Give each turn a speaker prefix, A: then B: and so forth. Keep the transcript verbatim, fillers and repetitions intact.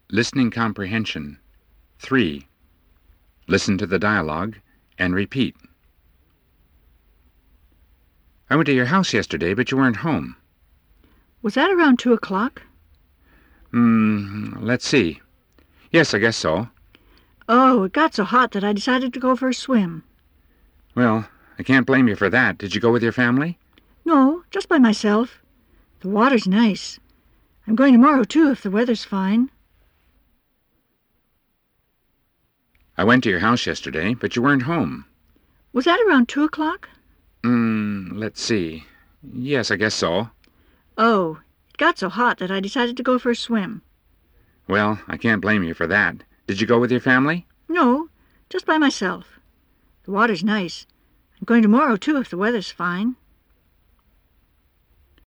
A: Listening comprehension. three. Listen to the dialogue and repeat. I went to your house yesterday, but you weren't home.
B: Was that around two o'clock?
A: Hmm, let's see. Yes, I guess so.
B: Oh, it got so hot that I decided to go for a swim.
A: Well, I can't blame you for that. Did you go with your family?
B: No, just by myself. The water's nice. I'm going tomorrow, too, if the weather's fine.
A: I went to your house yesterday, but you weren't home.
B: Was that around two o'clock?
A: Hmm, let's see. Yes, I guess so.
B: Oh, it got so hot that I decided to go for a swim.
A: Well, I can't blame you for that. Did you go with your family?
B: No, just by myself. The water's nice. I'm going tomorrow, too, if the weather's fine.